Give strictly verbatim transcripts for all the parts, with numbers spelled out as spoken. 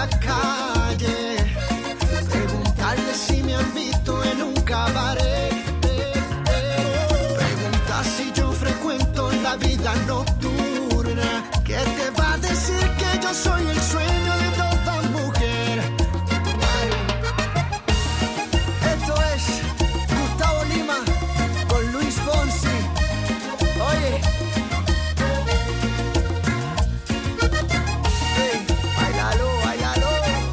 la calle, preguntarle si me han visto en un cabaret, preguntar si yo frecuento la vida nocturna, que te va a decir que yo soy el sueño de toda mujer. Esto es Gustavo Lima con Luis Fonsi. Oye, hey, bailalo, bailalo.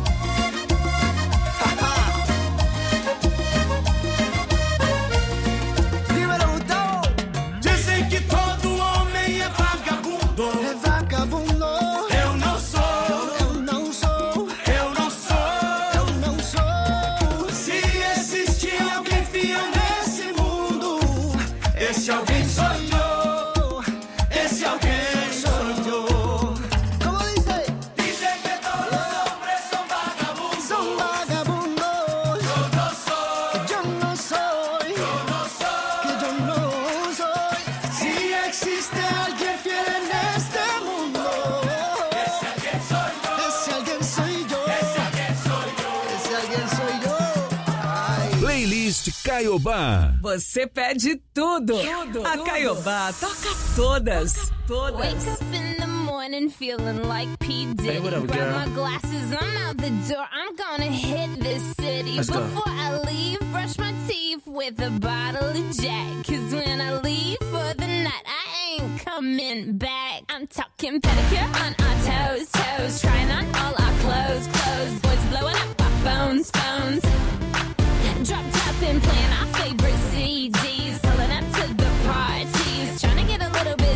Dímelo, Gustavo. Dizem que todo homem é vagabundo. É vagabundo. Eu não sou. Eu não sou. Eu não sou. Eu não sou. Se existe alguém fiel nesse mundo, esse alguém sou eu. Esse alguém sou eu. ¿Cómo dice? Dizem que todos os hombres são vagabundos. Son vagabundos. Eu não sou. Que yo no soy. Eu não sou. Que yo no soy. Si existe alguien fiel en este mundo, Esse alguém sou eu. ese alguien soy yo. Esse alguém sou eu. Ese alguien soy yo. Ay. Playlist Caiobá. Você pede tudo. A Caiobá toca todas. Todas. Wake up in the morning feeling like P. Diddy. Hey, what up, Grab girl? my glasses, I'm out the door. I'm gonna hit this city. Let's go. Before I leave, brush my teeth with a bottle of Jack. Cause when I leave for the night, I ain't coming back. I'm talking pedicure on our toes, toes. Trying on all our clothes, clothes. Boys blowing up our phones, phones. Drop top and playing our favorite C Ds. Pulling up to the parties. Trying to get a little bit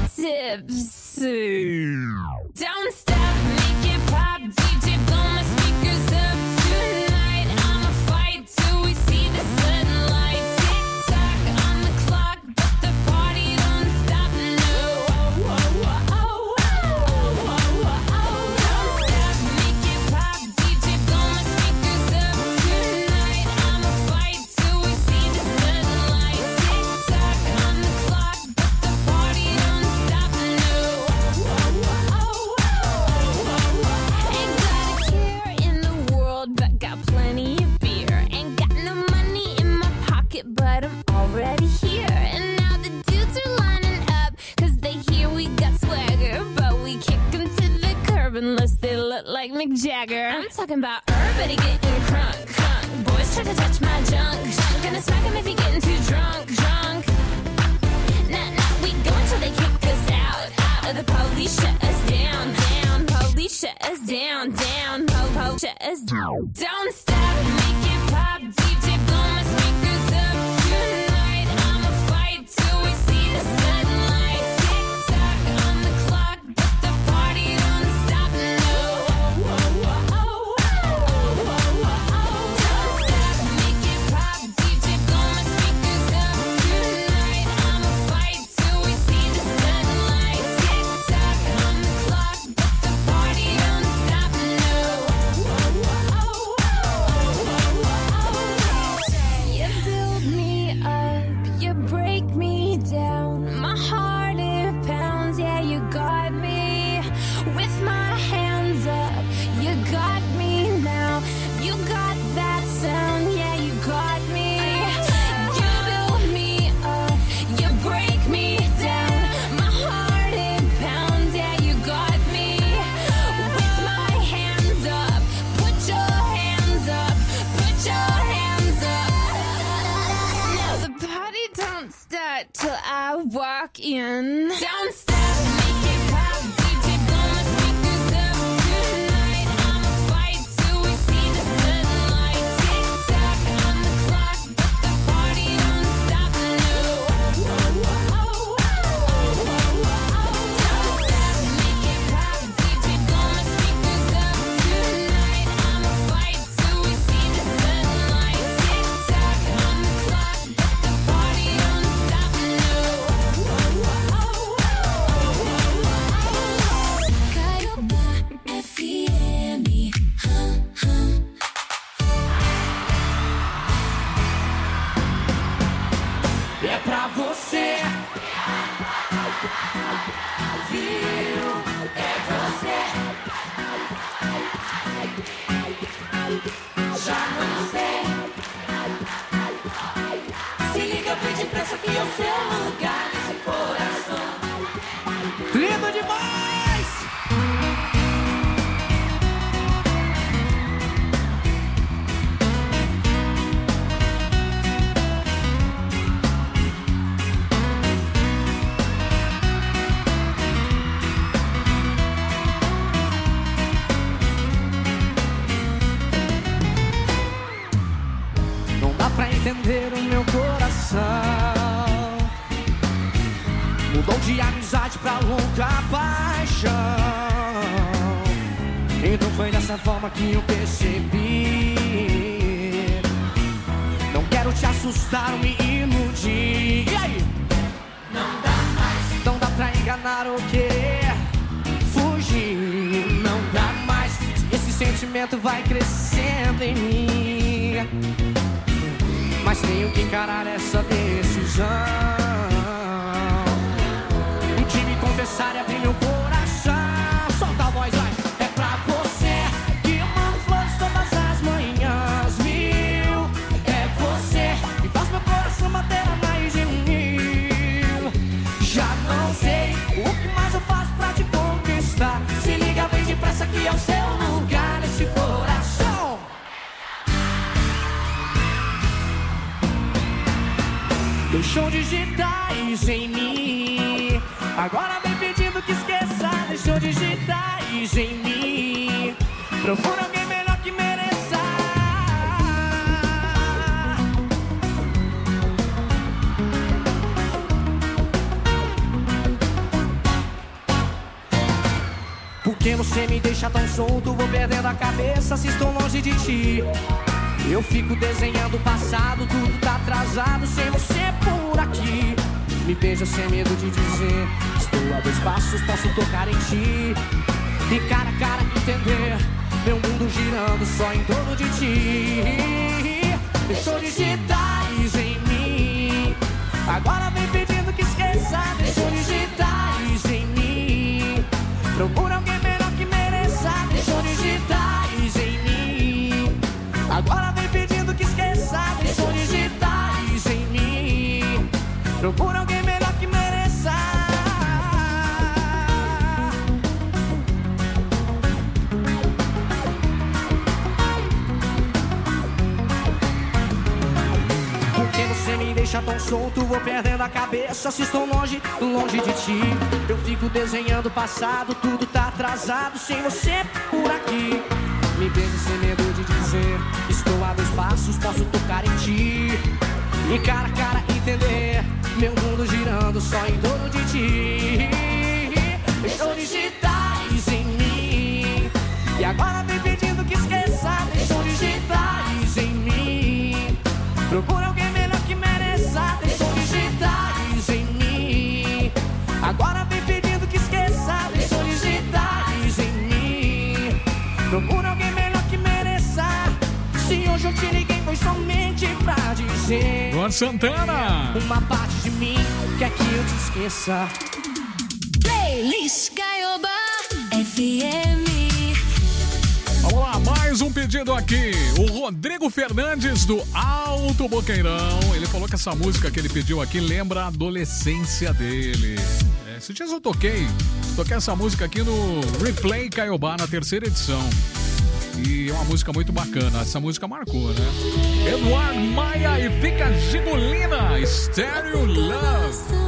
tipsy. Don't stop, make it pop. D J, blow my speakers up tonight. I'ma fight till we see the sunlight. Tick tock on the clock, but the party don't stop. No. Oh, oh, oh, oh, oh, oh, oh. Don't stop, make it pop. D J, blow my speakers up tonight. I'ma fight till we see the sunlight. Tick tock on the clock, but the party don't stop. No. Oh, oh, oh, oh, oh. Ain't got a care in the world, but got plenty of beer. Ain't got no money in my pocket, but I'm already here. And now the dudes are lining up, cause they hear we got swagger. But we kick 'em to the curb unless they look like Mick Jagger. I'm talking about everybody getting crunk, crunk. Boys try to touch my junk, junk. Gonna smack 'em if he getting too drunk, drunk. Nah, nah, we go until they kick us out, out. Or the police shut us down, down. Police shut us down, down. Po, po, shut us down. Don't stop, make it pop. D J, blow my speakers up tonight. I'ma fight till we see the sunlight. Tick tock on the clock, but the party don't stop. No. Oh, oh, oh, oh, oh, oh, oh. Don't stop, make it pop. D J, blow my speakers up tonight. I'ma fight till we see the sunlight. Tick tock on the clock, but the party don't stop. No. Oh, oh, oh, oh, oh, oh. You build me up, you break me down. My heart it pounds, yeah, you got me. With my hands up, you got me now. You got that sound, yeah, you got me. You build me up, you break me down. My heart it pounds, yeah, you got me. With my hands up, put your hands up, put your hands up. Now the party don't start till I walk in. Don't stop, make it pop. D J, blow my speakers up tonight. I'ma fight till we see the sunlight. Tick tock on the clock, but the party don't stop. No. Oh, oh, oh, oh, oh, oh, oh. Don't stop, make it pop. D J, blow my speakers up tonight. I'ma fight till we see the sunlight. Tick tock on the clock, but the party don't stop. No. Oh, oh, oh, oh, oh, oh. o seu lugar nesse coração. Lindo demais! Não dá pra entender o meu coração. Mudou de amizade pra louca paixão. Então foi dessa forma que eu percebi. Não quero te assustar ou me iludir. E aí? Não dá mais, Não dá pra enganar ou querer fugir. Não dá mais, esse sentimento vai crescendo em mim. Mas tenho que encarar essa decisão de me confessar e abrir meu coração. Solta a voz, vai. É pra você que eu mando flores todas as manhãs, viu? É você que faz meu coração bater a mais de mil. Já não sei o que mais eu faço pra te conquistar. Se liga, vem depressa que é o seu lugar nesse coração. Deixou digitais em mim. Agora vem pedindo que esqueça. Deixou digitais em mim. Procura alguém melhor que mereça. Porque você me deixa tão solto, vou perdendo a cabeça se estou longe de ti. Eu fico desenhando o passado, tudo tá atrasado sem você por aqui. Me beija sem medo de dizer, estou a dois passos, posso tocar em ti. E cara a cara entender, meu mundo girando só em torno de ti. Deixou digitais em mim. Agora vem pedindo que esqueça. Deixou digitais em mim. Procura alguém melhor que mereça. Deixou digitais em mim. Agora vem pedindo que esqueça. Deixou digitais em mim. Procura alguém melhor que mereça. Porque você me deixa tão solto, vou perdendo a cabeça se estou longe, longe de ti. Eu fico desenhando o passado, tudo tá atrasado sem você por aqui. Me beija sem medo de dizer, estou a dois passos, posso tocar em ti. E cara a cara entender, meu mundo girando só em torno de ti. Deixou digitais em mim. E agora vem pedindo que esqueça. Deixou digitais em mim. Procura alguém melhor que mereça. Deixou digitais em mim. Agora vem pedindo que esqueça. Deixou digitais em mim. Procura alguém melhor que mereça. Se hoje eu te liguei foi somente pra dizer, Luan Santana. uma parte de mim quer que eu te esqueça. Playlist Caiobá F M. Vamos lá, mais um pedido aqui. O Rodrigo Fernandes do Alto Boqueirão. Ele falou que essa música que ele pediu aqui lembra a adolescência dele. É, esses dias eu toquei, toquei essa música aqui no Replay Caiobá, na terceira edição. E é uma música muito bacana. Essa música marcou, né? Eduardo Maia e Fica Gigolina, Stereo Love.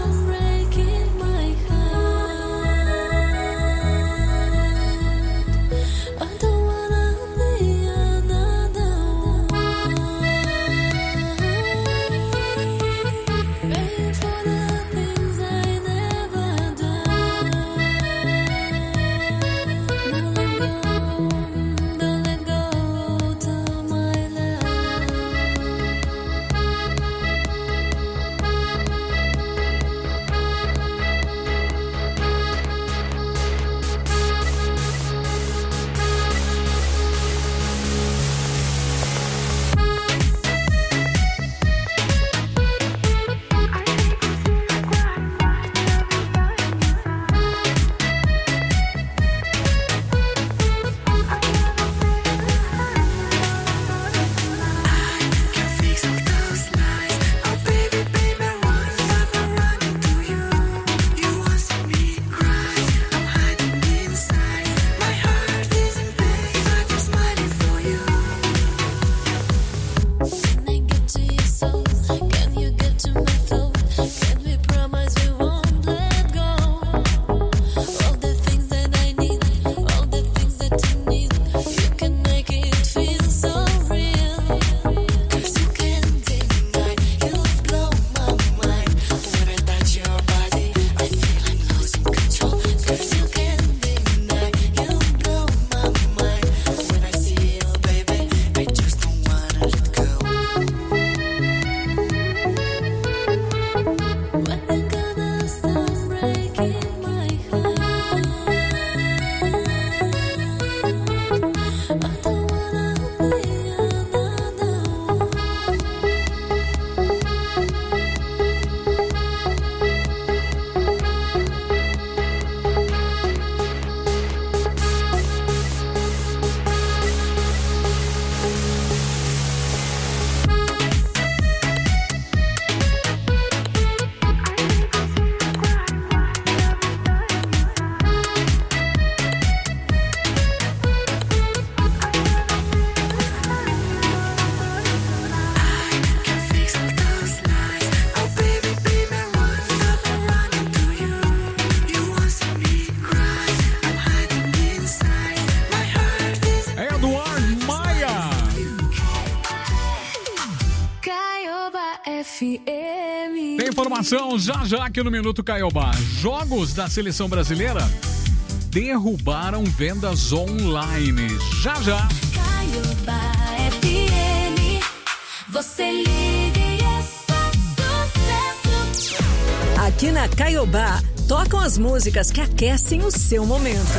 informação já já aqui no Minuto Caiobá. Jogos da seleção brasileira derrubaram vendas online. Já já. Caiobá F M, você liga e é só sucesso. Aqui na Caiobá, tocam as músicas que aquecem o seu momento.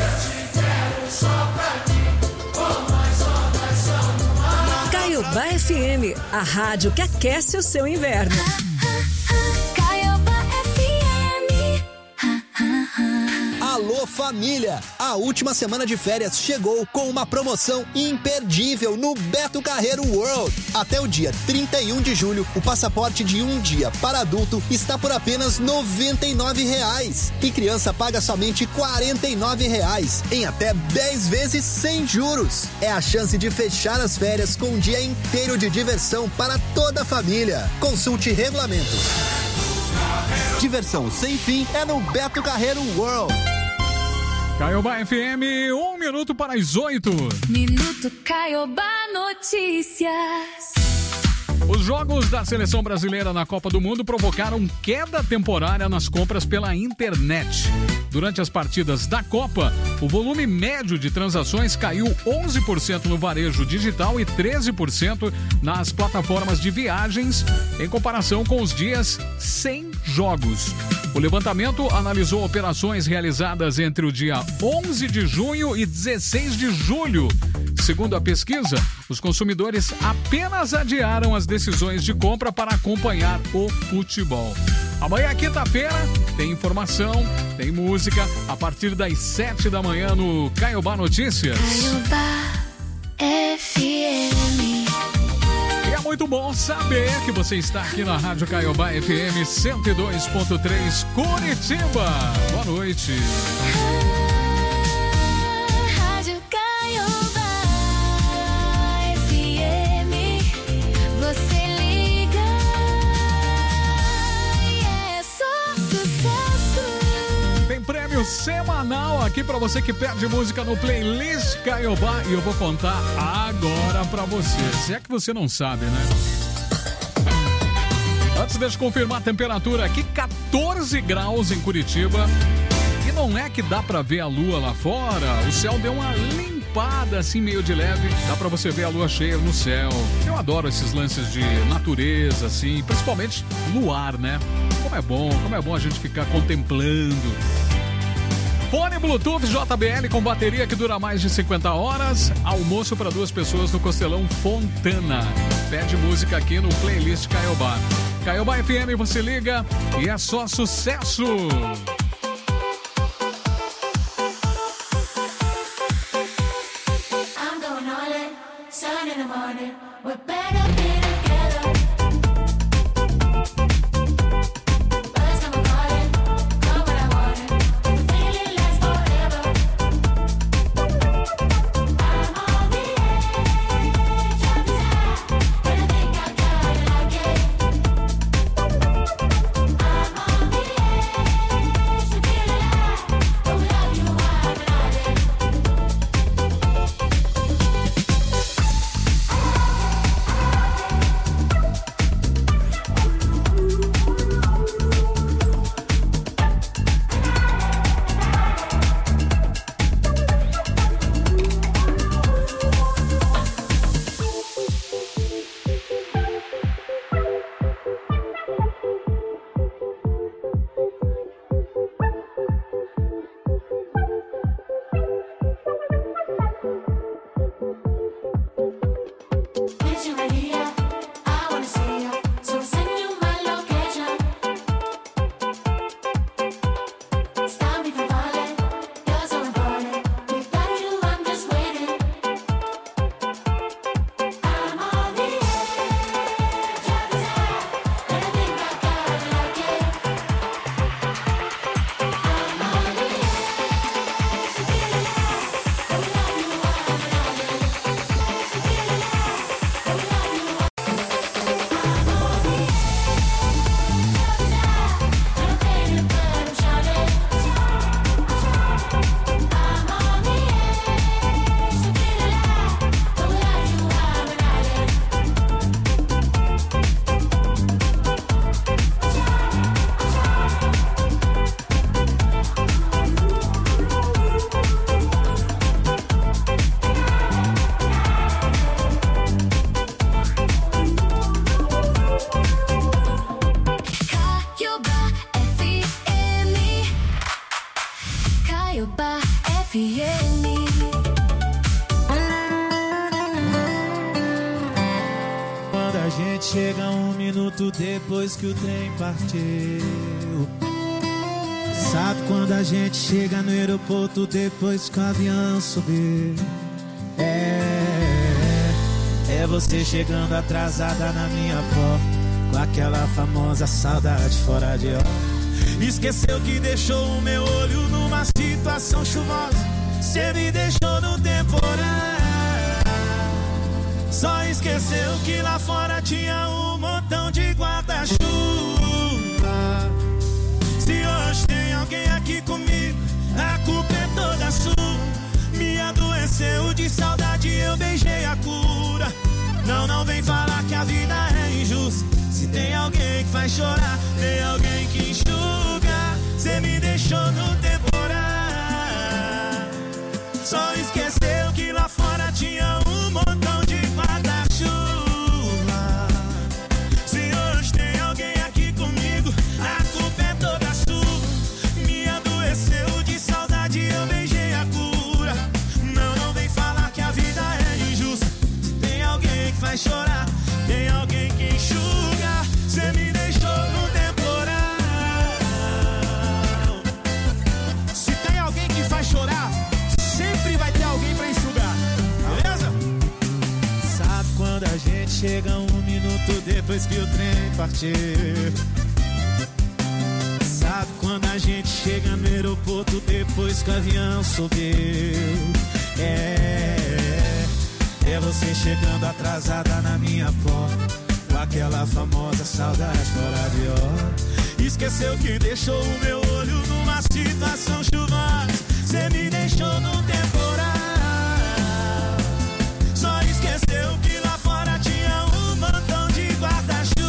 Caiobá F M, a rádio que aquece o seu inverno. Caiobá F M. Alô família! A última semana de férias chegou com uma promoção imperdível no Beto Carreiro World. Até o dia trinta e um de julho, o passaporte de um dia para adulto está por apenas noventa e nove reais. E criança paga somente quarenta e nove reais, em até dez vezes sem juros. É a chance de fechar as férias com um dia inteiro de diversão para toda a família. Consulte regulamento. Diversão sem fim é no Beto Carreiro World. Caiobá F M, um minuto para as oito. Minuto Caiobá Notícias. Os jogos da seleção brasileira na Copa do Mundo provocaram queda temporária nas compras pela internet. Durante as partidas da Copa, o volume médio de transações caiu onze por cento no varejo digital e treze por cento nas plataformas de viagens, em comparação com os dias sem jogos. O levantamento analisou operações realizadas entre o dia onze de junho e dezesseis de julho. Segundo a pesquisa, os consumidores apenas adiaram as decisões de compra para acompanhar o futebol. Amanhã, quinta-feira, tem informação, tem música, a partir das sete da manhã no Caiobá Notícias. Caiobá F M. E é muito bom saber que você está aqui na Rádio Caiobá F M cento e dois ponto três Curitiba. Boa noite. Rádio Caiobá F M, você liga e é só sucesso. Tem prêmio semanal aqui pra você que pede música no Playlist Caiobá e eu vou contar agora pra você. Se é que você não sabe, né? Antes, deixa eu confirmar a temperatura aqui, quatorze graus em Curitiba. E não é que dá pra ver a lua lá fora, o céu deu uma limpada assim meio de leve, dá pra você ver a lua cheia no céu. Eu adoro esses lances de natureza assim, principalmente luar, né? Como é bom, como é bom a gente ficar contemplando. Fone Bluetooth J B L com bateria que dura mais de cinquenta horas. Almoço para duas pessoas no Costelão Fontana. Pede música aqui no Playlist Caiobá. Caiobá F M, você liga e é só sucesso. I'm going all in, sun in the morning, we're better be together. First time I'm calling, come when I want it, the feeling lasts forever. I'm on the edge of desire, and I think I kinda like it. I'm on the edge depois que o trem partiu. Sabe quando a gente chega no aeroporto depois que o avião subiu? É, é você chegando atrasada na minha porta, com aquela famosa saudade fora de hora. Esqueceu que deixou o meu olho numa situação chuvosa. Cê me deixou no temporal. Só esqueceu que lá fora tinha um montão de guarda-chuva. Se hoje tem alguém aqui comigo, a culpa é toda sua. Me adoeceu de saudade, eu beijei a cura. Não, não vem falar que a vida é injusta. Se tem alguém que faz chorar, tem alguém que enxuga. Cê me deixou no temporal. Só esqueceu que lá fora tinha um montão de guarda-chuva. Se hoje tem alguém aqui comigo, a culpa é toda sua. Me adoeceu de saudade, eu beijei a cura. Não, não vem falar que a vida é injusta. Se tem alguém que faz chorar, tem alguém que enxuga. Cê me deixou no temporal. Se tem alguém que faz chorar, sempre vai ter alguém pra enxugar, beleza? Sabe quando a gente chega um minuto depois que o trem partiu? Sabe quando a gente chega no aeroporto depois que o avião subiu? É, é você chegando atrasada na minha porta, com aquela famosa saudade fora de hora. Esqueceu que deixou o meu olho numa situação chuvosa. Cê me deixou no temporal. Só esqueceu que lá fora tinha um montão de guarda-chuva.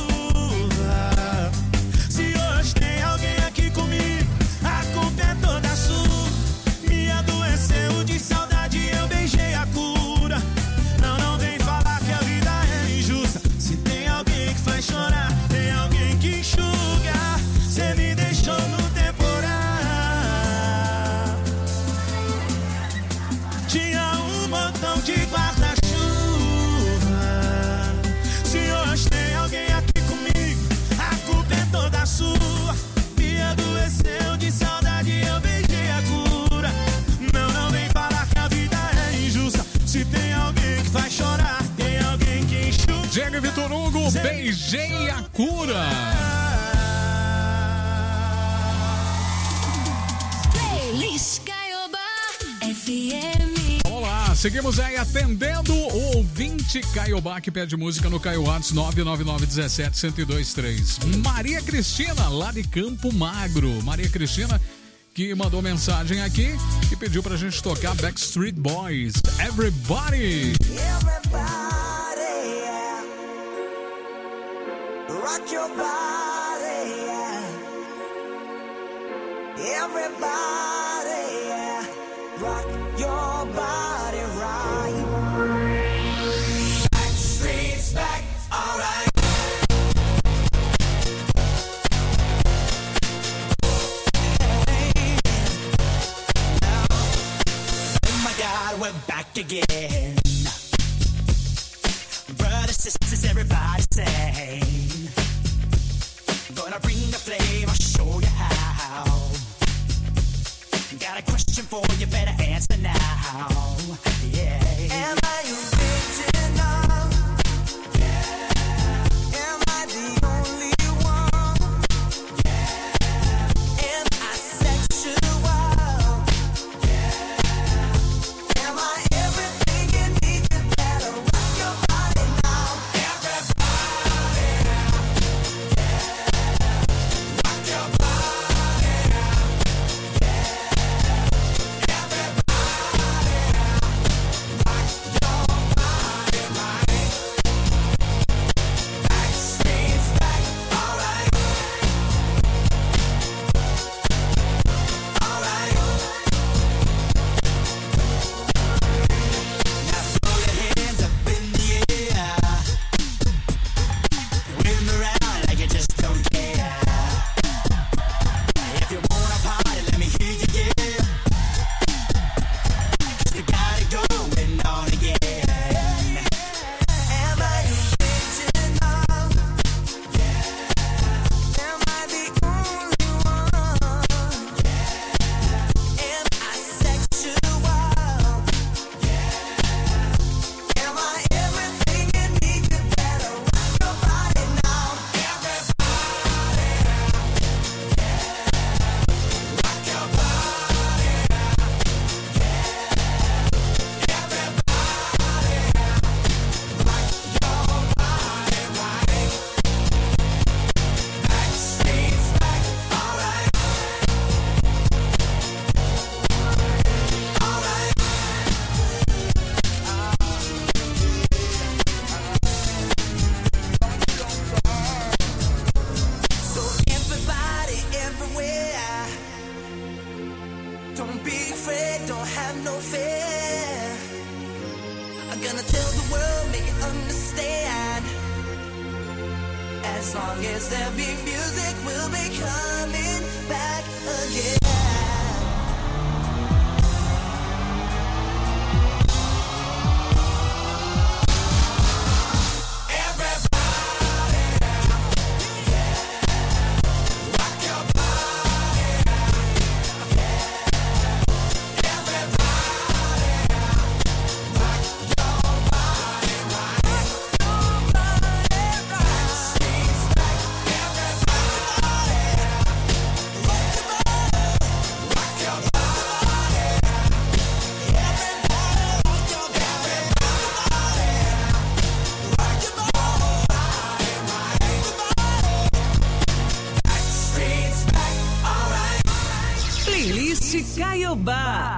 Se hoje tem alguém aqui comigo, a culpa é toda sua. Me adoeceu de saudade, eu beijei a cura. Não, não vem falar que a vida é injusta. Se tem alguém que faz chorar, tem alguém que enxuga. Cê me deixou no temporal. Tinha um montão de guarda-chuva. Se hoje tem alguém aqui comigo, a culpa é toda sua. Me adoeceu de saudade, eu beijei a cura. Não, não vem falar que a vida é injusta. Se tem alguém que faz chorar, tem alguém que enxuga. Diego e Vitor Hugo, beijei a cura. Playlist Caiobá F M. Vamos lá, seguimos aí atendendo o ouvinte Caiobá que pede música no Caio Whats nove nove nove um sete, um zero dois três. Maria Cristina, lá de Campo Magro. Maria Cristina que mandou mensagem aqui e pediu pra gente tocar Backstreet Boys, Everybody. Everybody, yeah. Rock your body, yeah. Everybody, yeah. Rock your body right. Backstreet's back, alright. Hey, now, oh my God, we're back again. Brothers, sisters, everybody say, gonna bring the flame, I'll show you how. Got a question for you, better answer now. Yeah. Am I original? Yeah. Am I the only one? Yeah. Am I sexual? Yeah. Am I everything you need to better rock your body now? Everybody, yeah. Rock your body, yeah. Everybody, rock your fair. I'm gonna tell the world, make it understand. As long as there be music, we'll be coming back again. Playlist Caiobá.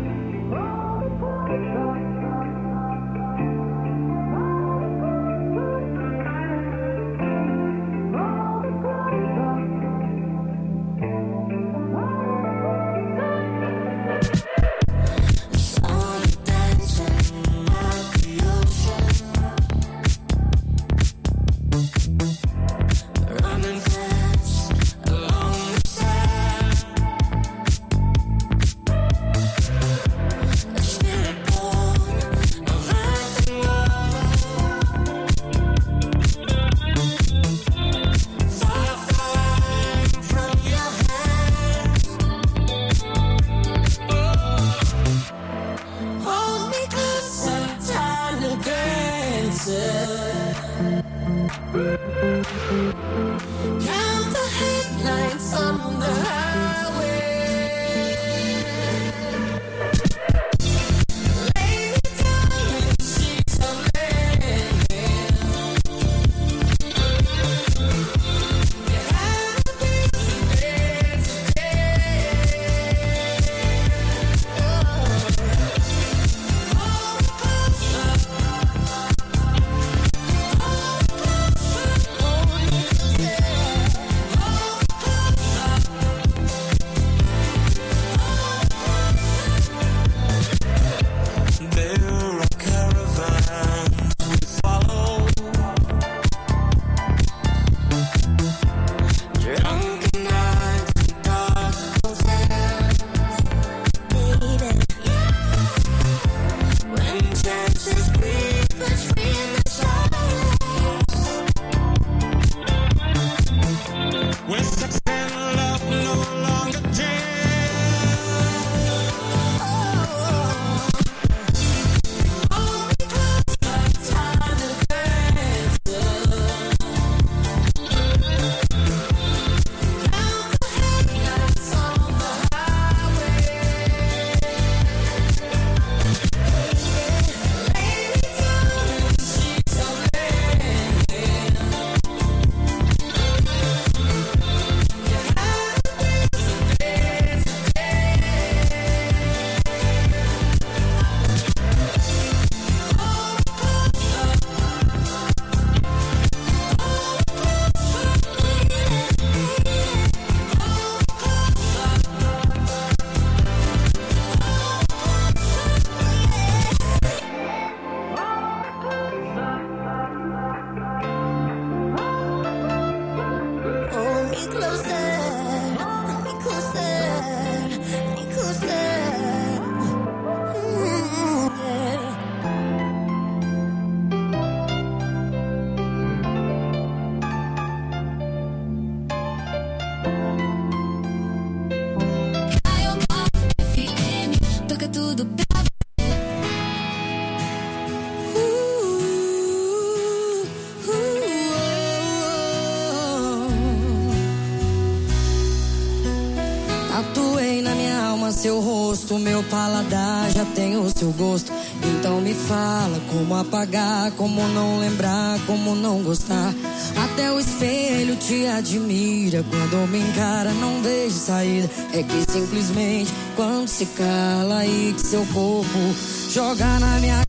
Seu rosto, meu paladar já tem o seu gosto. Então me fala como apagar, como não lembrar, como não gostar. Até o espelho te admira. Quando me encara não vejo saída. É que simplesmente quando se cala aí que seu corpo joga na minha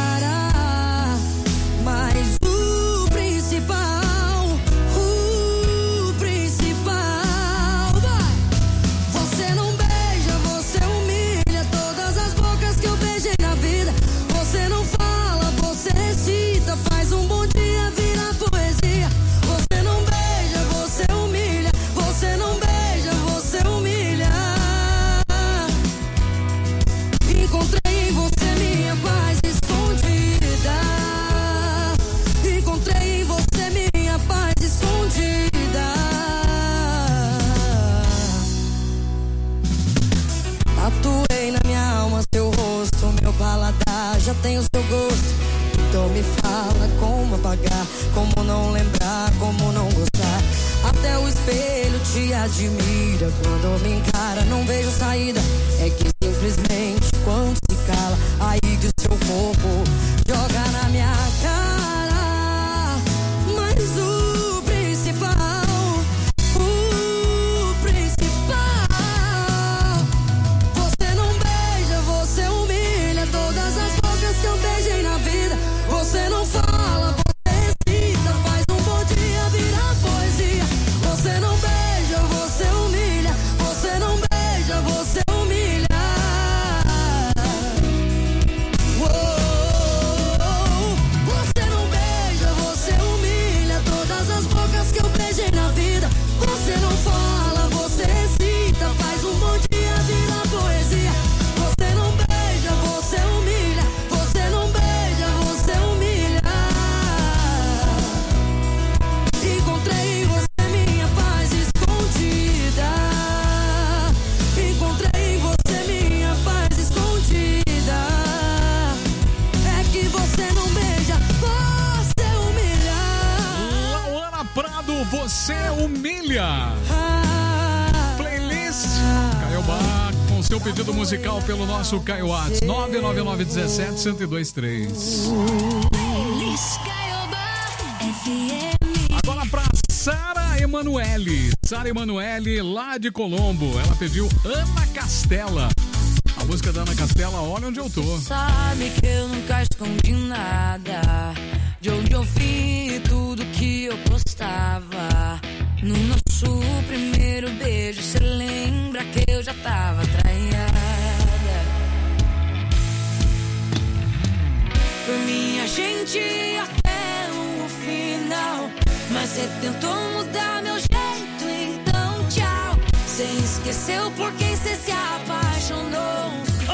cara. Mas o principal, o principal vai. Você não beija, você humilha todas as bocas admira. Quando me encara, não vejo saída. É que simplesmente quando se cala, aí que o seu corpo joga na minha cara. Mas o principal, o principal, você não beija, você humilha. Todas as bocas que eu beijei na vida, você não fala, você excita, faz um bom dia virar poesia. Você não beija, você humilha. Você não beija, você humilha. Uou, você não beija, você humilha. Todas as bocas que eu beijei na vida, você não fala, você excita, faz um bom dia virar poesia. Você não beija, você humilha. Você não beija, você humilha. Encontrei em você minha paz escondida. Encontrei em você minha paz escondida. É que você não beija, você humilha. Lauana Prado, você humilha. Playlist Caiobá com seu pedido musical pelo nosso Caio Whats nove nove nove um sete, um zero dois três. Agora pra Sara Emanuele. Sara Emanuele, lá de Colombo. Ela pediu Ana Castela. A música da Ana Castela, Olha Onde Eu Tô. Sabe que eu nunca escondi nada. De onde eu vi tudo que eu postava. No nosso primeiro beijo, cê lembra que eu já tava traída. Por mim a gente ia até o final, mas cê tentou mudar meu jeito, então tchau. Cê esqueceu por quem cê se apaixonou. Oh,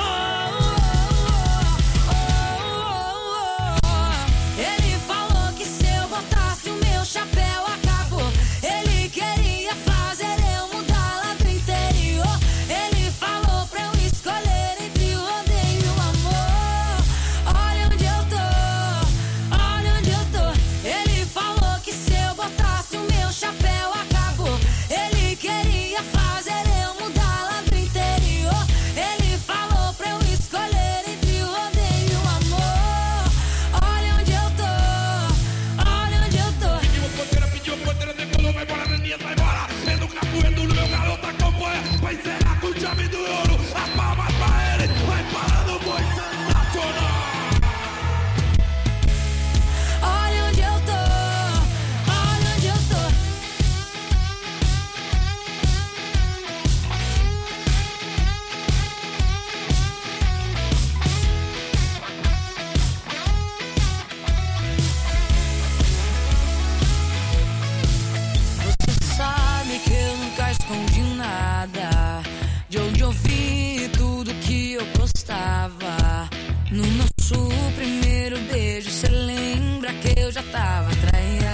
oh, oh, oh, oh. Ele falou que se eu botasse o meu chapéu acabou. Ele queria fazer eu mudar lá do interior. Ele falou pra eu escolher entre o rodeio e o amor. Olha onde eu tô, olha onde eu tô. Ele falou que se eu botasse o meu chapéu acabou. Ele queria fazer eu mudar lá do interior. Ele falou pra eu escolher entre o rodeio e o amor. Olha onde eu tô, olha onde eu tô. Pediu poteira, pediu poteira, decolou, vai embora, Neninha, sai embora. Vendo o capoeiro no meu garoto acompanha. Vai zerar com o chave do ouro. As palmas pra ele, vai parando o boi sensacional. Olha onde eu tô, olha onde eu tô. Você sabe que eu nunca escondi nada. De onde eu vi tudo que eu postava. No nosso primeiro beijo, cê lembra que eu já tava traída.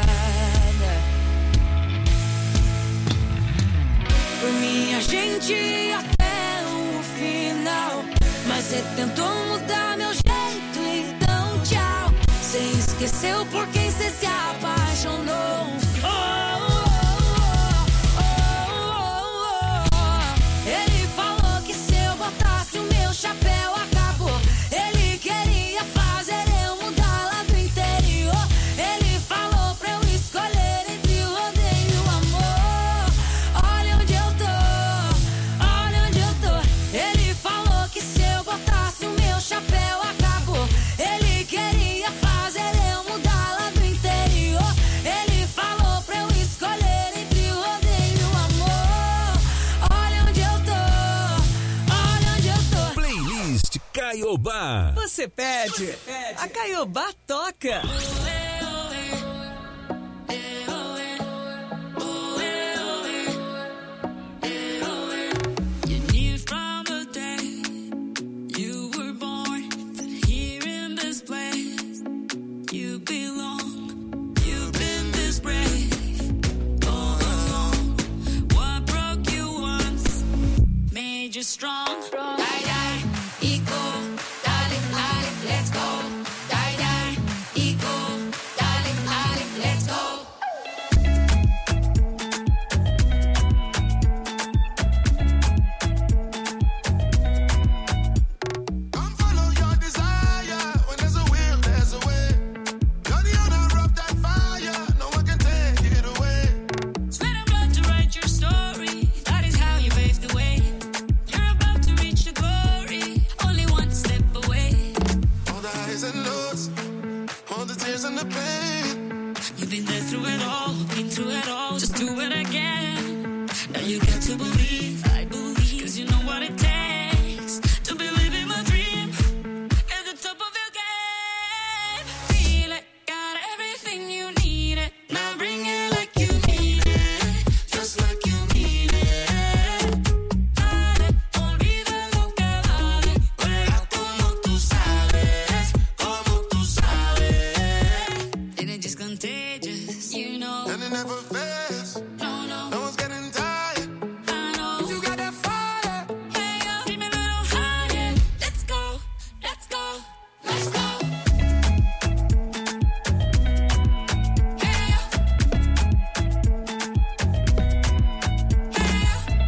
Por mim a gente ia até o final, mas cê tentou mudar meu jeito, então tchau. Cê esqueceu por quem cê se apaixonou. Oh, oh, oh, oh, oh, oh. Ele falou que se eu botasse o meu chapéu acabou. Ele queria fazer eu mudar lá do interior. Ele falou pra eu escolher entre o rodeio e o amor. Olha onde eu tô, olha onde eu tô. Ele falou que se eu botasse o meu chapéu acabou. Ele queria fazer eu mudar lá do interior. Ele falou pra eu escolher entre o rodeio e o amor. Olha onde eu tô, olha onde eu tô. Playlist Caiobá. Você pede, a Caiobá toca. You knew from the day you were born that here in this place you belong. You've been this brave all along. What broke you once made you strong. Die, die, eco, darling, darling, let's go. Die, die, eco, darling, darling, let's go. you got to believe, I believe, cause you know what it takes to be living my dream at the top of your game. Feel it, got everything you need it. Now bring it like you need it, just like you need it. Dale, olvida lo que vale, juega como tú sabes, como tú sabes. And it's just contagious, you know. And it never fails. No, no. No one's getting tired. I know. You got that fire. Hey, yo, dream a little higher. Let's go, let's go, let's go. Hey, yo. Hey,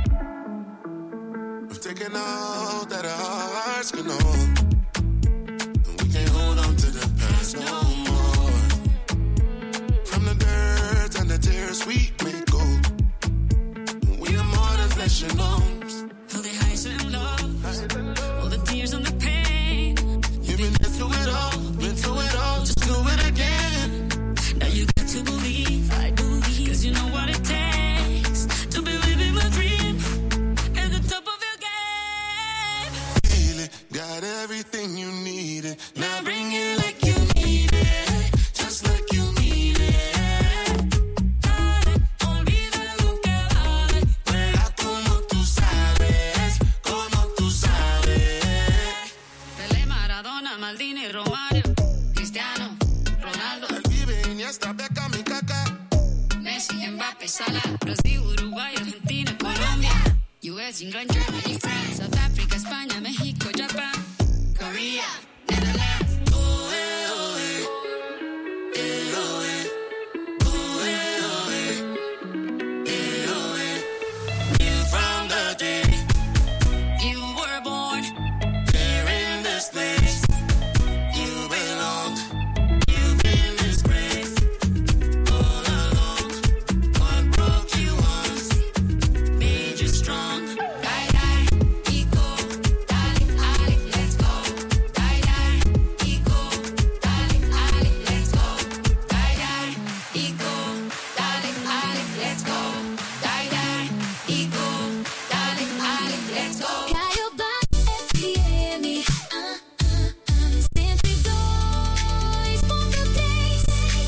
yo. We've taken all that our hearts can hold. And we can't hold on to the past no more. From the dirt and the tears we may go. We are more than flesh and bones. All the highs and lows, all the tears and the pain. You've been there through it all, been through it all, just do it again. Now you got to believe, I believe, cause you know what it takes to be living my dream at the top of your game. Feel it, got everything you needed. Now bring it like you need it, just like you need it. Dale, olvida lo que vale, Juega como tú sabes, como tú sabes. Pelé, Maradona, Maldini, Romario, Cristiano, Ronaldo, El Vive, Iniesta, Beckham y Kaká. Messi, Mbappé, Salah, Brasil, Uruguay, Argentina, Colombia, U S, England, Germany, France, South Africa, España, México, Japan, Korea, Netherlands. Oh, eh, oh, eh. Eh, oh, eh. Oh, eh, oh, eh. Eh, oh, eh. Knew from the day You were born, here in this place, you belong. You've been disgraced all along. What broke you once made you strong. die, die, ego, dale, ale, let's go. Die, die, ego, dale, ale, let's go. Die, die, ego, dale, ale, let's go. Die, die, ego, dale, ale, let's go. Caiobá F M, ah, ah, ah, cento e dois ponto três.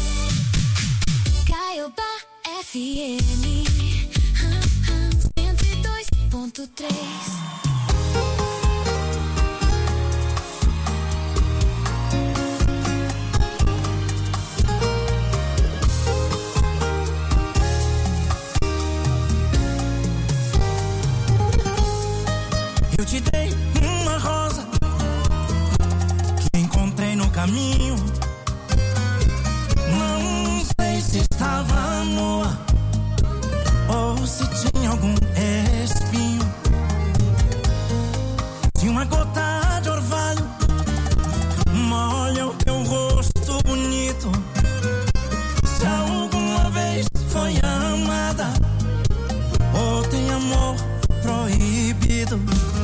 Caiobá F M, ah, ah, cento e dois ponto três. Eu te dei uma rosa que encontrei no caminho. Não sei se estava nua ou se tinha algum espinho. De uma gota de orvalho molha o teu rosto bonito. Se alguma vez foi amada ou tem amor proibido.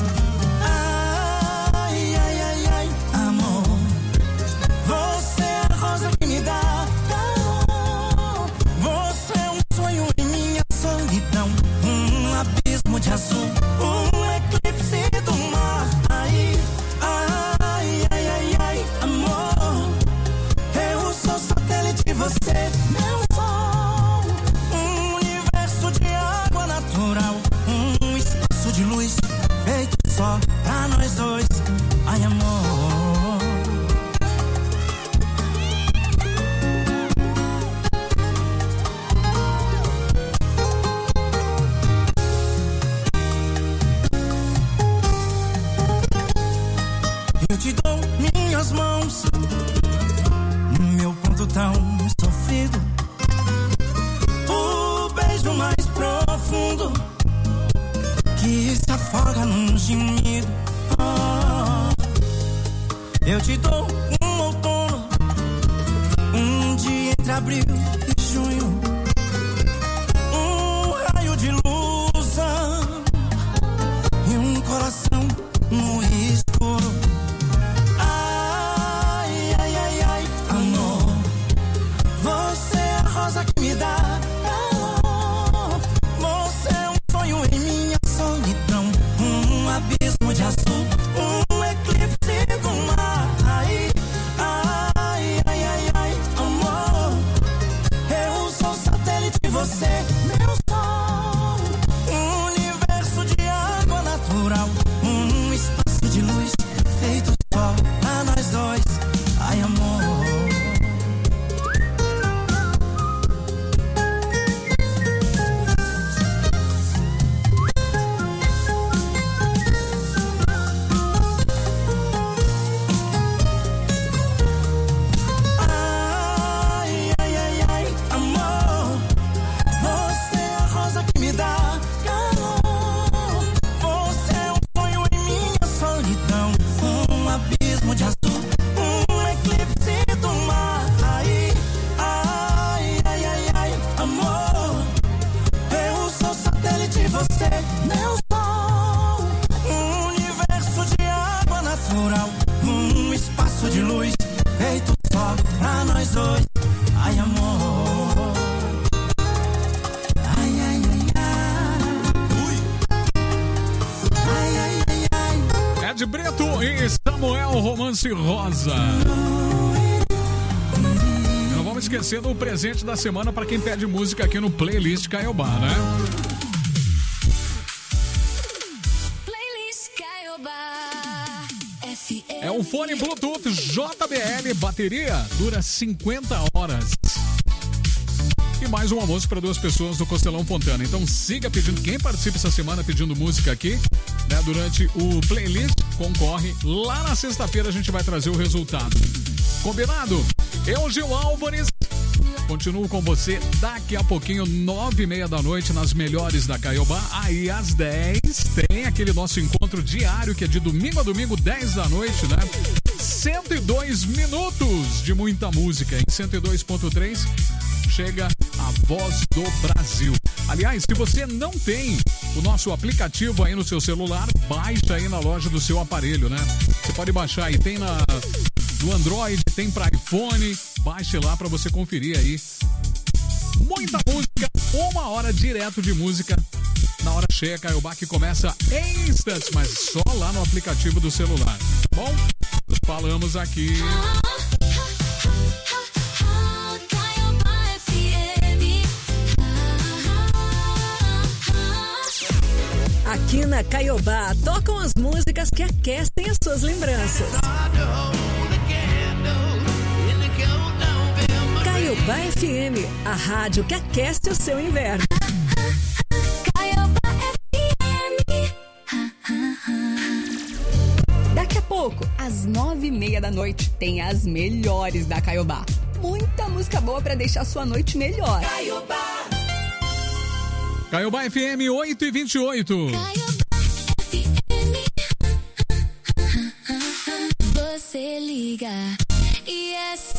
Ai, ai, ai, ai, amor, você é a rosa que me dá calor. Você é um sonho em minha solidão, um abismo de azul, um eclipse do mar. Ai, ai, ai, ai, ai, amor, eu sou satélite, você meu sol. Um universo de água natural, um espaço de luz feito só pra nós dois. Ai, amor, eu te dou minhas mãos no meu ponto tão sofrido. O beijo mais profundo que se afoga num gemido. Oh, eu te dou um outono, um dia entre abril e junho, um raio de luz e um coração no escuro. Ai, ai, ai, ai, amor, você é a rosa que me dá calor. Você é um sonho você, meu sol. Um universo de água natural, um espaço de luz feito só pra nós dois. Ai, amor. Ai, ai, ai, ai. Ui. Ai, ai, ai, ai. Ed Brito e Samuel Romance Rosa. Não vamos esquecer do presente da semana para quem pede música aqui no Playlist Caiobá, né? Playlist Caiobá F M. É um fone Bluetooth J B L, bateria dura cinquenta horas. E mais um almoço para duas pessoas do Costelão Fontana. Então siga pedindo, quem participa essa semana pedindo música aqui, né, durante o playlist, concorre. Lá na sexta-feira a gente vai trazer o resultado. Combinado? Eu, Gil Álvares, continuo com você daqui a pouquinho, nove e meia da noite, nas melhores da Caiobá. Aí às dez tem aquele nosso encontro diário, que é de domingo a domingo, dez da noite, né? cento e dois minutos de muita música. Em cento e dois ponto três chega a Voz do Brasil. Aliás, se você não tem o nosso aplicativo aí no seu celular, baixa aí na loja do seu aparelho, né? Você pode baixar aí, tem na do Android, tem para iPhone, baixe lá para você conferir aí. Muita música, uma hora direto de música na hora cheia Caiobá, que começa em instantes, mas só lá no aplicativo do celular, tá bom? Falamos aqui. Aqui na Caiobá, tocam as músicas que aquecem as suas lembranças. Caiobá F M, a rádio que aquece o seu inverno. Daqui a pouco, às nove e meia da noite, tem as melhores da Caiobá. Muita música boa pra deixar sua noite melhor. Caiobá. Caiobá F M oito e vinte e oito. Você liga e é só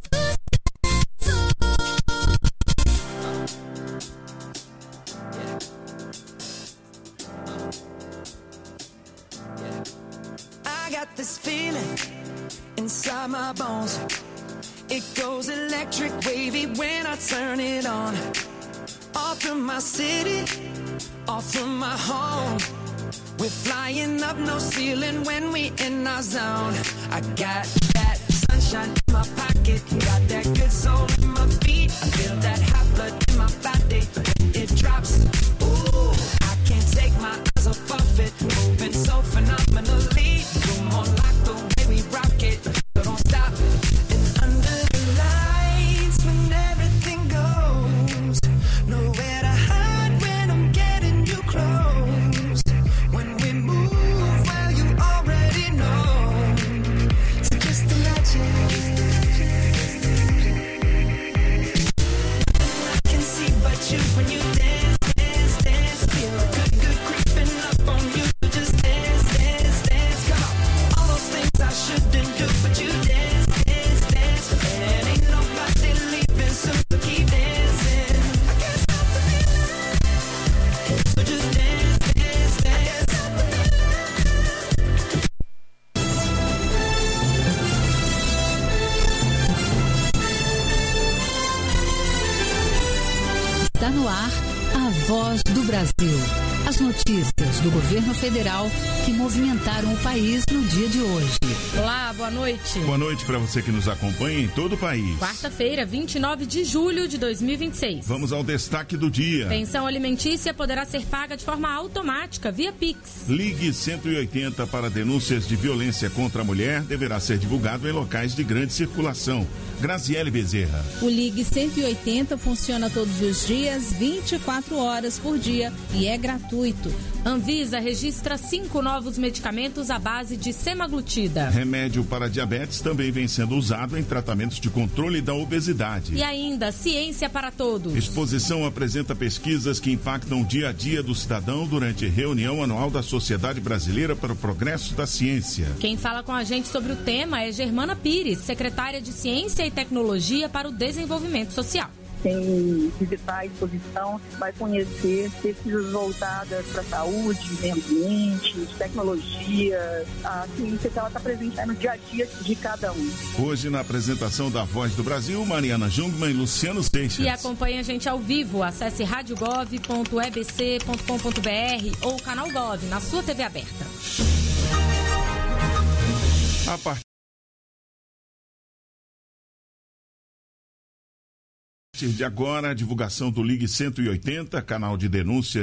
I got this feeling inside my bones. It goes electric wavy when I turn it on. Off from my city, off from my home. We're flying up no ceiling when we in our zone. I got that sunshine in my pocket, got that good soul in my feet. I feel that hot blood in my body when it drops. Ooh, I can't take my eyes off of it, moving so phenomenally. You're more like the way we rock it, so don't stop. And under the lights when everything goes, nowhere to hide when I'm getting you close. When we move, well, you already know. So just imagine. I can see but you when you dance, dance, dance. Feel good, good creeping up on you. Just dance, dance, dance. Come on. All those things I shouldn't do, but you dance, dance, dance. And ain't nobody leaving soon, so keep dancing. I can't stop the feeling. So just dance, dance, dance. Está no ar a Voz do Brasil. As notícias do governo federal que movimentaram o país no dia de hoje. Olá, boa noite. Boa noite para você que nos acompanha em todo o país. Quarta-feira, vinte e nove de julho de dois mil e vinte e seis. Vamos ao destaque do dia. Pensão alimentícia poderá ser paga de forma automática via Pix. Ligue cento e oitenta para denúncias de violência contra a mulher. Deverá ser divulgado em locais de grande circulação. Graziele Bezerra. O Ligue cento e oitenta funciona todos os dias, vinte e quatro horas por dia e é gratuito. Anvisa registra cinco novos medicamentos à base de semaglutida. Remédio para diabetes também vem sendo usado em tratamentos de controle da obesidade. E ainda, ciência para todos. Exposição apresenta pesquisas que impactam o dia a dia do cidadão durante reunião anual da Sociedade Brasileira para o Progresso da Ciência. Quem fala com a gente sobre o tema é Germana Pires, secretária de Ciência e Tecnologia para o Desenvolvimento Social. quem visitar a exposição vai conhecer pesquisas voltadas para a saúde, meio ambiente, tecnologia, a ciência que ela está presente no dia a dia de cada um. Hoje, na apresentação da Voz do Brasil, Mariana Jungmann e Luciano Seixas. E acompanha a gente ao vivo. Acesse radiogov ponto e b c ponto com ponto b r ou canal Gov na sua T V aberta. A partir de agora, a divulgação do Ligue cento e oitenta, canal de denúncia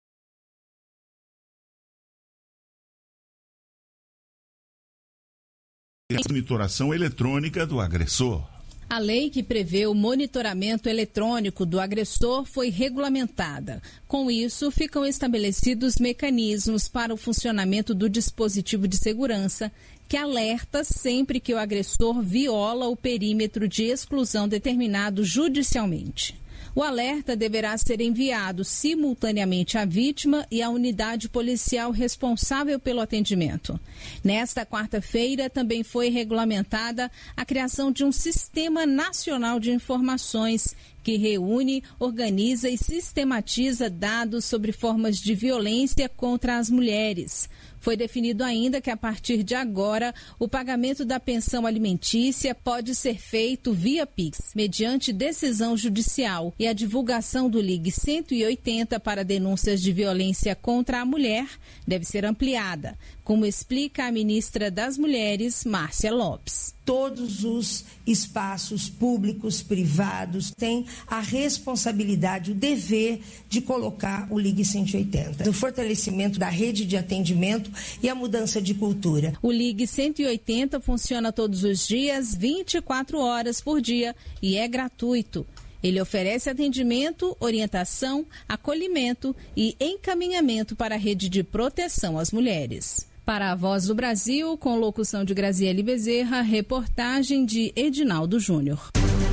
e monitoração eletrônica do agressor. A lei que prevê o monitoramento eletrônico do agressor foi regulamentada. Com isso, ficam estabelecidos mecanismos para o funcionamento do dispositivo de segurança que alerta sempre que o agressor viola o perímetro de exclusão determinado judicialmente. O alerta deverá ser enviado simultaneamente à vítima e à unidade policial responsável pelo atendimento. Nesta quarta-feira, também foi regulamentada a criação de um Sistema Nacional de Informações que reúne, organiza e sistematiza dados sobre formas de violência contra as mulheres. Foi definido ainda que, a partir de agora, o pagamento da pensão alimentícia pode ser feito via Pix, mediante decisão judicial, e a divulgação do Ligue cento e oitenta para denúncias de violência contra a mulher deve ser ampliada, como explica a ministra das Mulheres, Márcia Lopes. Todos os espaços públicos, privados, têm a responsabilidade, o dever de colocar o Ligue cento e oitenta. O fortalecimento da rede de atendimento e a mudança de cultura. O Ligue cento e oitenta funciona todos os dias, vinte e quatro horas por dia, e é gratuito. Ele oferece atendimento, orientação, acolhimento e encaminhamento para a rede de proteção às mulheres. Para a Voz do Brasil, com locução de Graziele Bezerra, reportagem de Edinaldo Júnior.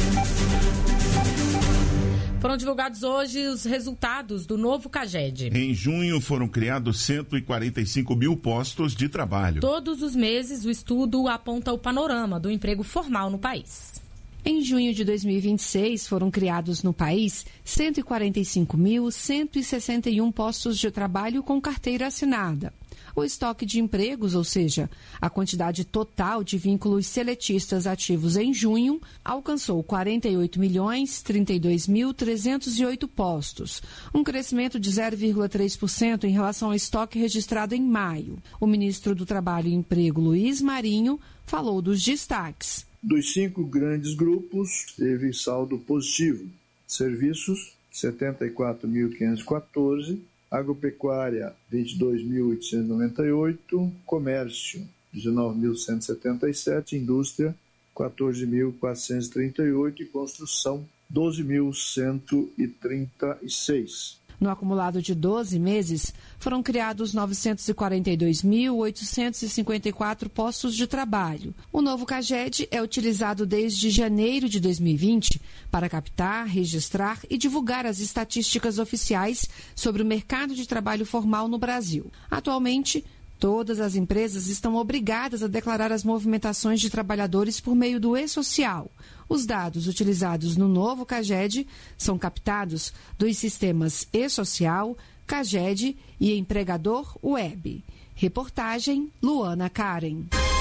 Foram divulgados hoje os resultados do novo CAGED. Em junho foram criados cento e quarenta e cinco mil postos de trabalho. Todos os meses o estudo aponta o panorama do emprego formal no país. Em junho de dois mil e vinte e seis, foram criados no país cento e quarenta e cinco mil, cento e sessenta e um postos de trabalho com carteira assinada. O estoque de empregos, ou seja, a quantidade total de vínculos seletistas ativos em junho, alcançou quarenta e oito milhões, trinta e dois mil, trezentos e oito postos, um crescimento de zero vírgula três por cento em relação ao estoque registrado em maio. O ministro do Trabalho e Emprego, Luiz Marinho, falou dos destaques. Dos cinco grandes grupos, teve saldo positivo. Serviços, setenta e quatro mil quinhentos e quatorze, agropecuária, vinte e dois mil oitocentos e noventa e oito, comércio, dezenove mil cento e setenta e sete, indústria, quatorze mil quatrocentos e trinta e oito e construção, doze mil cento e trinta e seis. No acumulado de doze meses, foram criados novecentos e quarenta e dois mil, oitocentos e cinquenta e quatro postos de trabalho. O novo CAGED é utilizado desde janeiro de dois mil e vinte para captar, registrar e divulgar as estatísticas oficiais sobre o mercado de trabalho formal no Brasil. Atualmente, todas as empresas estão obrigadas a declarar as movimentações de trabalhadores por meio do e-social. Os dados utilizados no novo CAGED são captados dos sistemas e-social, CAGED e Empregador Web. Reportagem Luana Karen.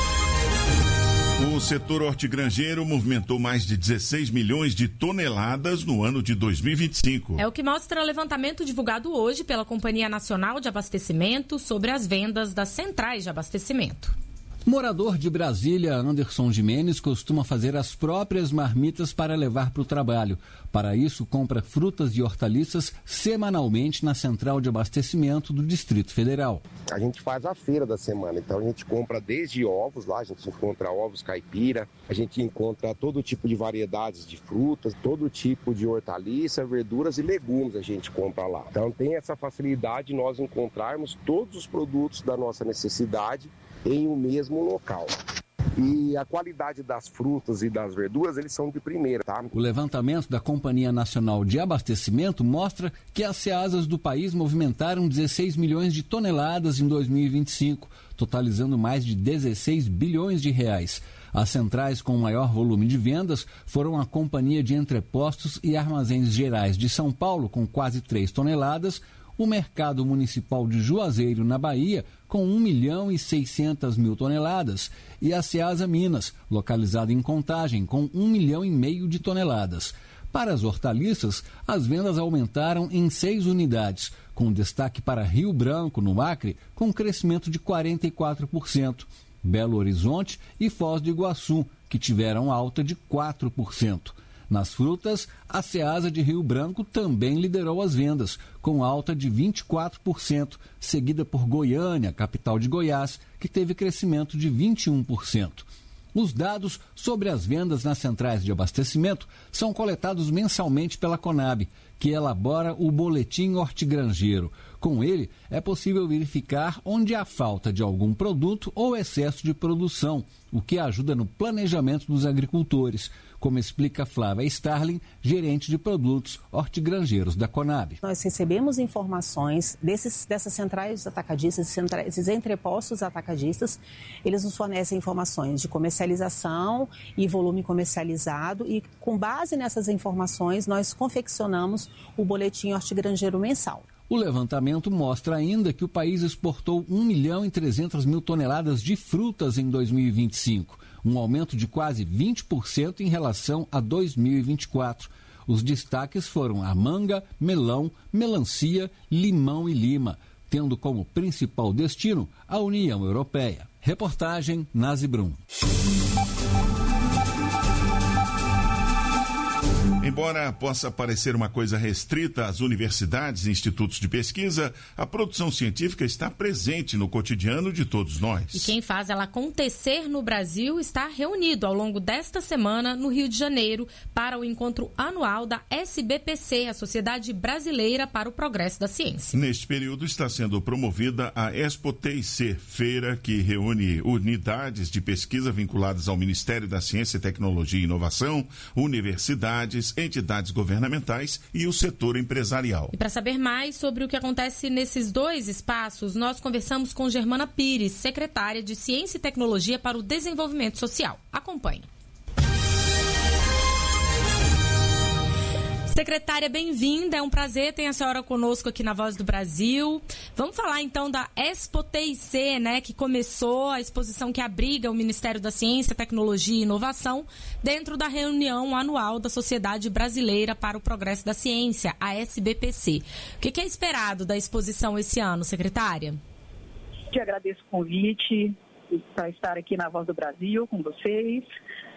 O setor hortigranjeiro movimentou mais de dezesseis milhões de toneladas no ano de dois mil e vinte e cinco. É o que mostra o levantamento divulgado hoje pela Companhia Nacional de Abastecimento sobre as vendas das centrais de abastecimento. Morador de Brasília, Anderson Jimenez costuma fazer as próprias marmitas para levar para o trabalho. Para isso, compra frutas e hortaliças semanalmente na central de abastecimento do Distrito Federal. A gente faz a feira da semana, então a gente compra desde ovos, lá a gente encontra ovos caipira, a gente encontra todo tipo de variedades de frutas, todo tipo de hortaliça, verduras e legumes a gente compra lá. Então tem essa facilidade de nós encontrarmos todos os produtos da nossa necessidade em um mesmo local. E a qualidade das frutas e das verduras, eles são de primeira, tá? O levantamento da Companhia Nacional de Abastecimento mostra que as ceasas do país movimentaram dezesseis milhões de toneladas em dois mil e vinte e cinco, totalizando mais de dezesseis bilhões de reais. As centrais com maior volume de vendas foram a Companhia de Entrepostos e Armazéns Gerais de São Paulo, com quase três toneladas, o Mercado Municipal de Juazeiro, na Bahia, com um milhão e seiscentas mil toneladas, e a Ceasa Minas, localizada em Contagem, com um milhão e meio de toneladas. Para as hortaliças, as vendas aumentaram em seis unidades, com destaque para Rio Branco, no Acre, com crescimento de quarenta e quatro por cento. Belo Horizonte e Foz do Iguaçu, que tiveram alta de quatro por cento. Nas frutas, a Ceasa de Rio Branco também liderou as vendas, com alta de vinte e quatro por cento, seguida por Goiânia, capital de Goiás, que teve crescimento de vinte e um por cento. Os dados sobre as vendas nas centrais de abastecimento são coletados mensalmente pela Conab, que elabora o Boletim Hortigranjeiro. Com ele, é possível verificar onde há falta de algum produto ou excesso de produção, o que ajuda no planejamento dos agricultores, como explica Flávia Starling, gerente de produtos hortigranjeiros da Conab. Nós recebemos informações desses, dessas centrais atacadistas, centrais, esses entrepostos atacadistas, eles nos fornecem informações de comercialização e volume comercializado e, com base nessas informações, nós confeccionamos o Boletim Hortigranjeiro mensal. O levantamento mostra ainda que o país exportou um milhão e trezentas mil toneladas de frutas em dois mil e vinte e cinco, um aumento de quase vinte por cento em relação a dois mil e vinte e quatro. Os destaques foram a manga, melão, melancia, limão e lima, tendo como principal destino a União Europeia. Reportagem Nazi Brum. Embora possa parecer uma coisa restrita às universidades e institutos de pesquisa, a produção científica está presente no cotidiano de todos nós. E quem faz ela acontecer no Brasil está reunido ao longo desta semana no Rio de Janeiro para o encontro anual da S B P C, a Sociedade Brasileira para o Progresso da Ciência. Neste período está sendo promovida a Expo T I C, feira que reúne unidades de pesquisa vinculadas ao Ministério da Ciência, Tecnologia e Inovação, universidades, entidades governamentais e o setor empresarial. E para saber mais sobre o que acontece nesses dois espaços, nós conversamos com Germana Pires, secretária de Ciência e Tecnologia para o Desenvolvimento Social. Acompanhe. Secretária, bem-vinda. É um prazer ter a senhora conosco aqui na Voz do Brasil. Vamos falar então da Expo T I C, né, que começou a exposição que abriga o Ministério da Ciência, Tecnologia e Inovação dentro da reunião anual da Sociedade Brasileira para o Progresso da Ciência, a S B P C. O que é esperado da exposição esse ano, secretária? Te agradeço o convite para estar aqui na Voz do Brasil com vocês.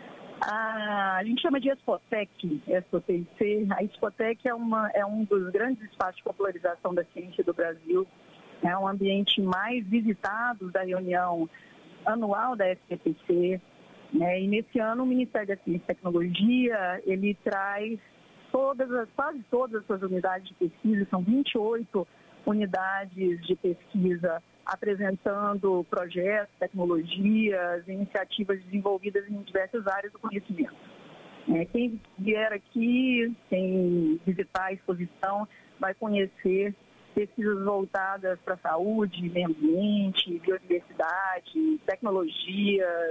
A, a gente chama de Expotec, Expo T I C. A Expotec é, uma, é um dos grandes espaços de popularização da ciência do Brasil. É um ambiente mais visitado da reunião anual da S B P C. Né? E nesse ano o Ministério da Ciência e Tecnologia, ele traz todas as, quase todas as suas unidades de pesquisa, são vinte e oito unidades de pesquisa apresentando projetos, tecnologias, iniciativas desenvolvidas em diversas áreas do conhecimento. É, quem vier aqui, quem visitar a exposição, vai conhecer pesquisas voltadas para a saúde, meio ambiente, biodiversidade, tecnologias,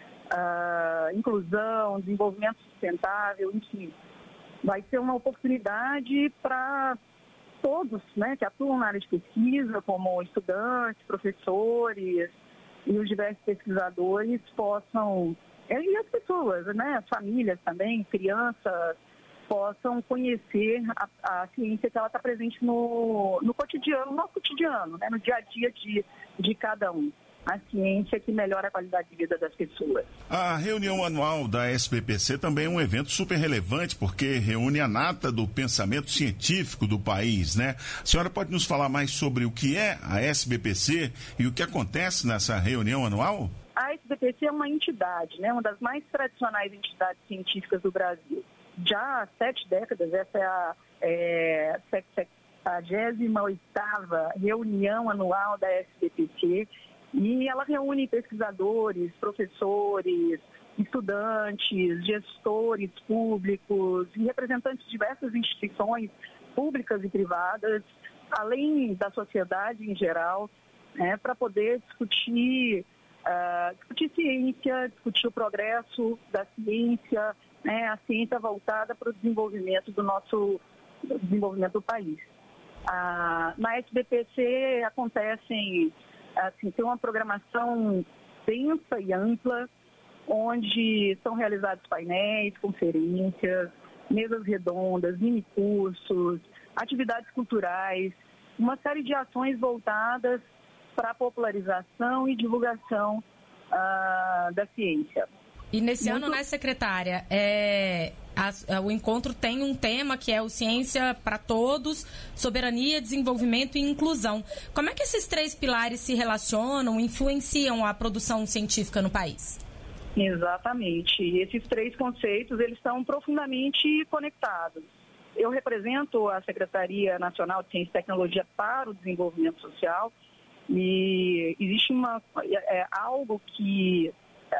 uh, inclusão, desenvolvimento sustentável, enfim. Vai ser uma oportunidade para todos, né, que atuam na área de pesquisa, como estudantes, professores e os diversos pesquisadores possam, e as pessoas, né, as famílias também, crianças, possam conhecer a, a ciência que ela está presente no, no cotidiano, no nosso cotidiano, né, no dia a dia de, de cada um. A ciência que melhora a qualidade de vida das pessoas. A reunião anual da S B P C também é um evento super relevante, porque reúne a nata do pensamento científico do país, né? A senhora pode nos falar mais sobre o que é a S B P C e o que acontece nessa reunião anual? A S B P C é uma entidade, né? Uma das mais tradicionais entidades científicas do Brasil. Já há sete décadas, essa é a é, sexagésima oitava reunião anual da S B P C, e ela reúne pesquisadores, professores, estudantes, gestores públicos e representantes de diversas instituições públicas e privadas, além da sociedade em geral, né, para poder discutir uh, discutir ciência, discutir o progresso da ciência, né, a ciência voltada para o desenvolvimento do nosso do desenvolvimento do país. Uh, na S B P C acontecem, assim, tem uma programação densa e ampla, onde são realizados painéis, conferências, mesas redondas, mini-cursos, atividades culturais, uma série de ações voltadas para a popularização e divulgação uh, da ciência. E nesse Muito... ano, né, secretária, é, a, o encontro tem um tema que é o Ciência para Todos, Soberania, Desenvolvimento e Inclusão. Como é que esses três pilares se relacionam, influenciam a produção científica no país? Exatamente. Esses três conceitos, eles estão profundamente conectados. Eu represento a Secretaria Nacional de Ciência e Tecnologia para o Desenvolvimento Social e existe uma, é, algo que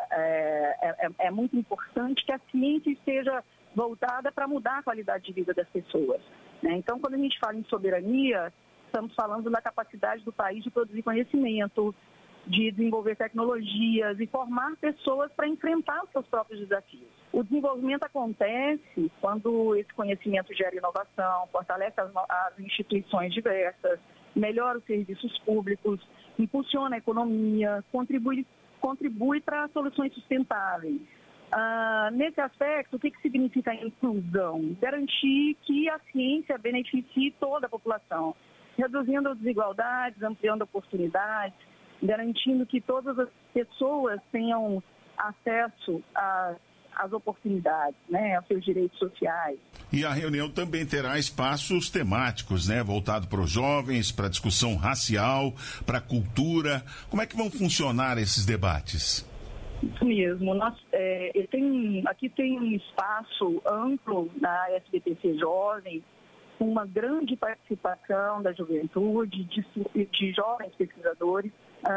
é, é, é muito importante, que a ciência esteja voltada para mudar a qualidade de vida das pessoas, né? Então, quando a gente fala em soberania, estamos falando da capacidade do país de produzir conhecimento, de desenvolver tecnologias e formar pessoas para enfrentar os seus próprios desafios. O desenvolvimento acontece quando esse conhecimento gera inovação, fortalece as, as instituições diversas, melhora os serviços públicos, impulsiona a economia, contribui, contribui para soluções sustentáveis. Ah, nesse aspecto, o que, que significa a inclusão? Garantir que a ciência beneficie toda a população, reduzindo as desigualdades, ampliando oportunidades, garantindo que todas as pessoas tenham acesso a as oportunidades, né, aos seus direitos sociais. E a reunião também terá espaços temáticos, né, voltado para os jovens, para a discussão racial, para a cultura. Como é que vão funcionar esses debates? Isso mesmo. Nós, é, tem, aqui tem um espaço amplo na S B P C Jovem, com uma grande participação da juventude, de, de jovens pesquisadores,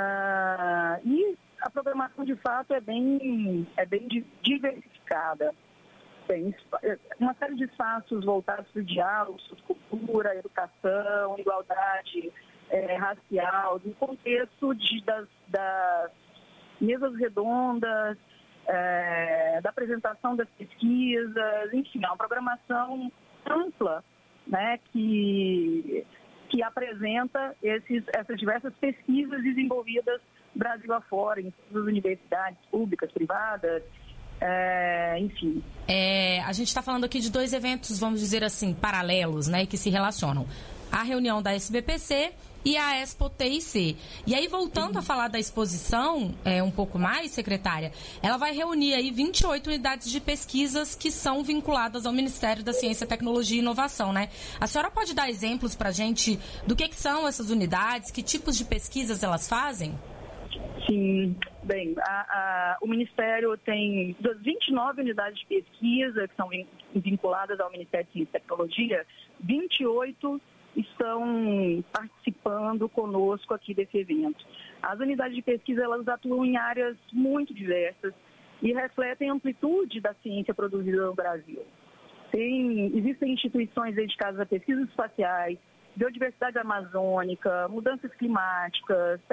ah, e a programação, de fato, é bem, é bem diversificada. Tem uma série de espaços voltados para o diálogo, sobre cultura, educação, igualdade é, racial, no contexto de, das, das mesas redondas, é, da apresentação das pesquisas, enfim, é uma programação ampla, né, que, que apresenta esses, essas diversas pesquisas desenvolvidas Brasil afora, em todas as universidades públicas, privadas, é, enfim. É, a gente está falando aqui de dois eventos, vamos dizer assim, paralelos, né, que se relacionam. A reunião da S B P C e a Expo T I C. E aí, voltando a falar da exposição, é, um pouco mais, secretária, ela vai reunir aí vinte e oito unidades de pesquisas que são vinculadas ao Ministério da Ciência, Tecnologia e Inovação, né? A senhora pode dar exemplos para a gente do que, que são essas unidades, que tipos de pesquisas elas fazem? Sim, bem, a, a, o Ministério tem das vinte e nove unidades de pesquisa que são vinculadas ao Ministério de Ciência e Tecnologia, vinte e oito estão participando conosco aqui desse evento. As unidades de pesquisa, elas atuam em áreas muito diversas e refletem a amplitude da ciência produzida no Brasil. Tem, existem instituições dedicadas a pesquisas espaciais, biodiversidade amazônica, mudanças climáticas,